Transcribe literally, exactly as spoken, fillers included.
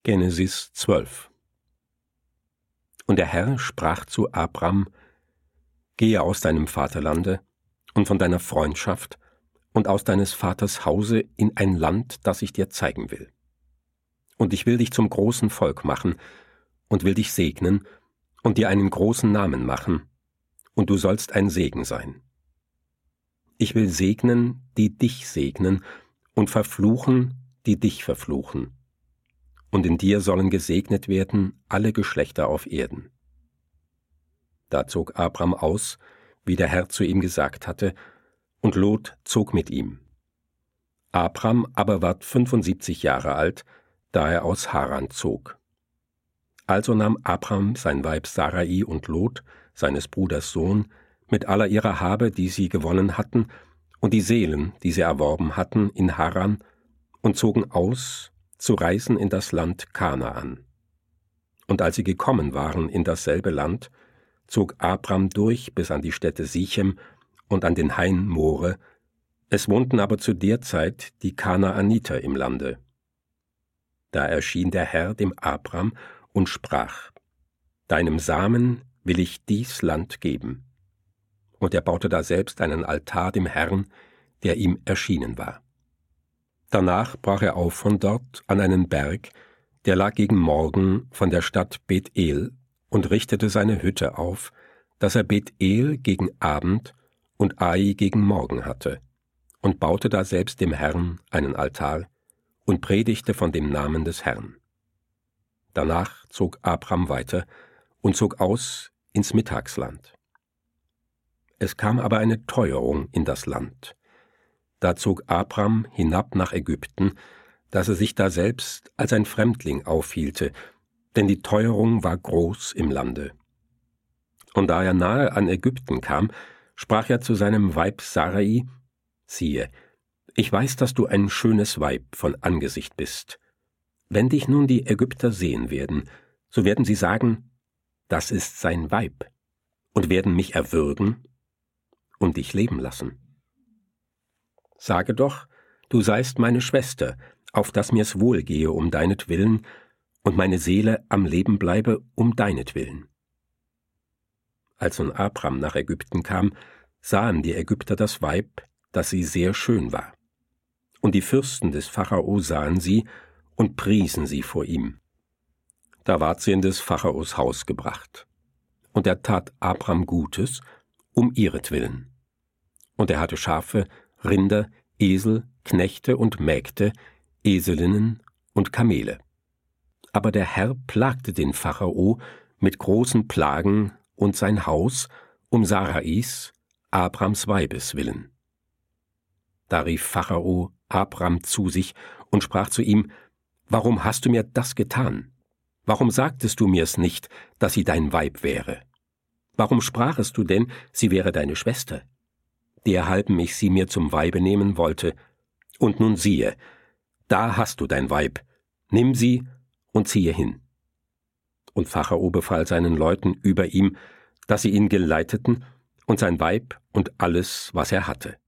Genesis zwölf. Und der Herr sprach zu Abram: Gehe aus deinem Vaterlande und von deiner Freundschaft und aus deines Vaters Hause in ein Land, das ich dir zeigen will. Und ich will dich zum großen Volk machen und will dich segnen und dir einen großen Namen machen, und du sollst ein Segen sein. Ich will segnen, die dich segnen, und verfluchen, die dich verfluchen. Und in dir sollen gesegnet werden alle Geschlechter auf Erden. Da zog Abram aus, wie der Herr zu ihm gesagt hatte, und Lot zog mit ihm. Abram aber ward fünfundsiebzig Jahre alt, da er aus Haran zog. Also nahm Abram sein Weib Sarai und Lot, seines Bruders Sohn, mit aller ihrer Habe, die sie gewonnen hatten, und die Seelen, die sie erworben hatten, in Haran, und zogen aus, zu reisen in das Land Kanaan. Und als sie gekommen waren in dasselbe Land, zog Abram durch bis an die Städte Sichem und an den Hain More. Es wohnten aber zu der Zeit die Kanaaniter im Lande. Da erschien der Herr dem Abram und sprach: Deinem Samen will ich dies Land geben. Und er baute daselbst einen Altar dem Herrn, der ihm erschienen war. Danach brach er auf von dort an einen Berg, der lag gegen Morgen von der Stadt Bethel, und richtete seine Hütte auf, dass er Bethel gegen Abend und Ai gegen Morgen hatte, und baute daselbst dem Herrn einen Altar und predigte von dem Namen des Herrn. Danach zog Abram weiter und zog aus ins Mittagsland. Es kam aber eine Teuerung in das Land. Da zog Abram hinab nach Ägypten, dass er sich daselbst als ein Fremdling aufhielte, denn die Teuerung war groß im Lande. Und da er nahe an Ägypten kam, sprach er zu seinem Weib Sarai: Siehe, ich weiß, dass du ein schönes Weib von Angesicht bist. Wenn dich nun die Ägypter sehen werden, so werden sie sagen: Das ist sein Weib, und werden mich erwürgen und dich leben lassen. Sage doch, du seist meine Schwester, auf dass mir's wohlgehe um deinetwillen und meine Seele am Leben bleibe um deinetwillen. Als nun Abram nach Ägypten kam, sahen die Ägypter das Weib, dass sie sehr schön war. Und die Fürsten des Pharao sahen sie und priesen sie vor ihm. Da ward sie in des Pharaos Haus gebracht. Und er tat Abram Gutes um ihretwillen. Und er hatte Schafe, Rinder, Esel, Knechte und Mägde, Eselinnen und Kamele. Aber der Herr plagte den Pharao mit großen Plagen und sein Haus um Sarais, Abrams Weibes willen. Da rief Pharao Abram zu sich und sprach zu ihm: Warum hast du mir das getan? Warum sagtest du mir's nicht, dass sie dein Weib wäre? Warum sprachest du denn, sie wäre deine Schwester? Derhalben ich sie mir zum Weibe nehmen wollte. Und nun siehe, da hast du dein Weib, nimm sie und ziehe hin. Und Pharao befahl seinen Leuten über ihm, dass sie ihn geleiteten und sein Weib und alles, was er hatte.